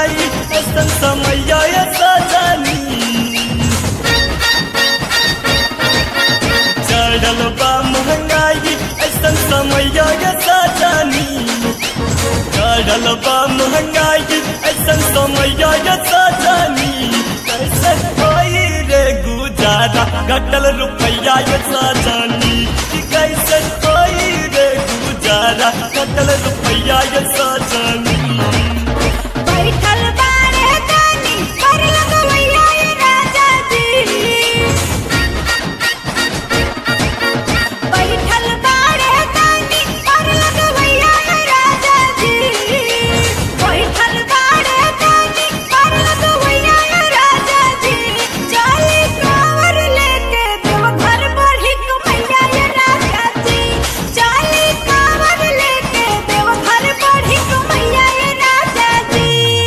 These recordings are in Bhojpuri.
महंगाई ऐसन समय सजनी चढ़ल बा महंगाई ऐसन समय सजनी चढ़ल बा महंगाई ऐसन समय सजनी कैसे कोई रे गुजारा घटल रुपया सजनी कैसे कोई रे गुजारा घटल रुपया सजनी बैठल बारे कानी पर लगवैया ये राजा जी बैठल बारे कानी पर लगवैया ये राजा जी बैठल बारे कानी पर लगवैया ये राजा जी चली कांवर लेके देव घर बढ़ी कमैया ये राजा जी चली कांवर लेके देव घर बढ़ी कमैया ये राजा जी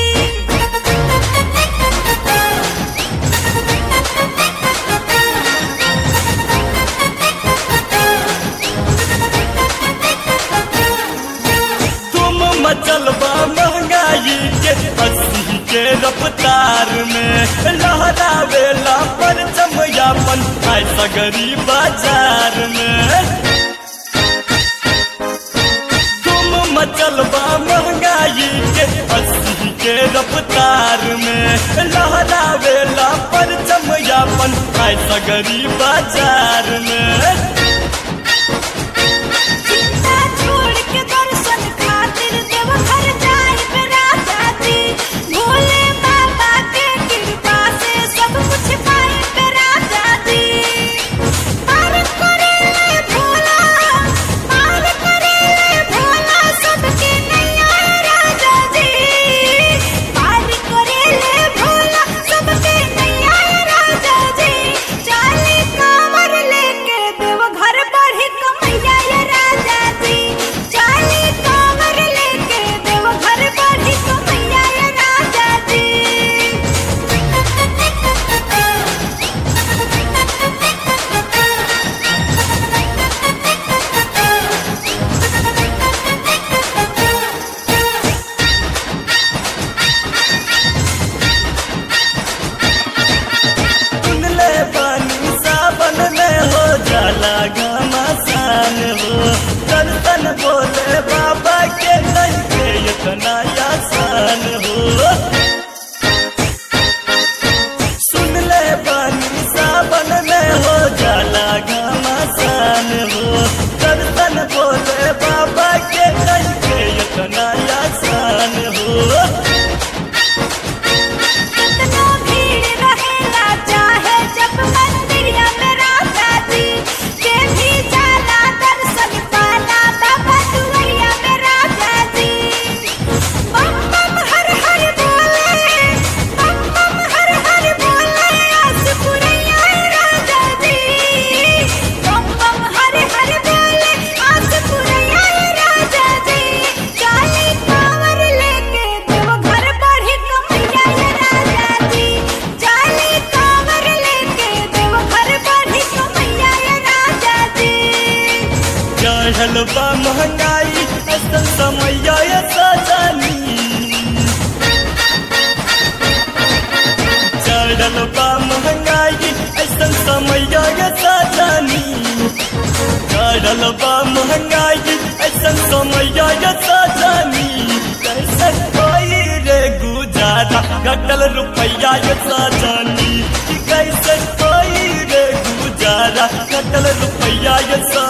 तुम मचलबा महंगाई के 80 के रफ्तार में लहरावेला पर चमयापन ऐसा गरीब बाजार में तुम मचलबा महंगाई के 80 के रफ्तार में लहरावेला पर चमयापन ऐसा गरीब बाजार में चिंता छोड़ के दर्शन खातिर देव घर जाए पे राजा जी भोले बाबा के कृपा से सब कुछ पाए पे राजा जी पार करेले भोला सबके नैया राजा जी पार करेले भोला सबके नैया राजा जी चाली कांवर लेके देव घर बढ़ी कमैया ये राजा जी चाली कांवर लेके देव घर बढ़ी कमैया ये राजा जी सुनले बानी सावन में हो जाला घमासान हो दर्शन बोले बाबा के नहीं के इतना आसान हो सुनले बानी सावन में हो जाला घमासान हो दर्शन बोले बाबा के नहीं के इतना आसान हो कितना भीड़ रहेला चाहे जब मंदिरिया में राजा जी के भी जाला दर्शन पाला बाबा दुआरिया में राजा जी बम बम हर हर बोले बम बम हर हर बोले आस पुरैया राजा जी बम बम हर हर बोले आस पुरैया राजा जी चाली कांवर लेके देव घर बढ़ी कमैया ये राजा जी चाली कांवर लेके देव घर बढ़ी कमैया ये राजा जी चढ़ल बा महंगाई ऐसन समय सजनी चढ़ल बा महंगाई ऐसन समय सजनी चढ़ल बा महंगाई ऐसन समय सजनी कैसे कोई रे गुजारा घटल रुपया सजनी कैसे कोई रे गुजारा घटल रुपया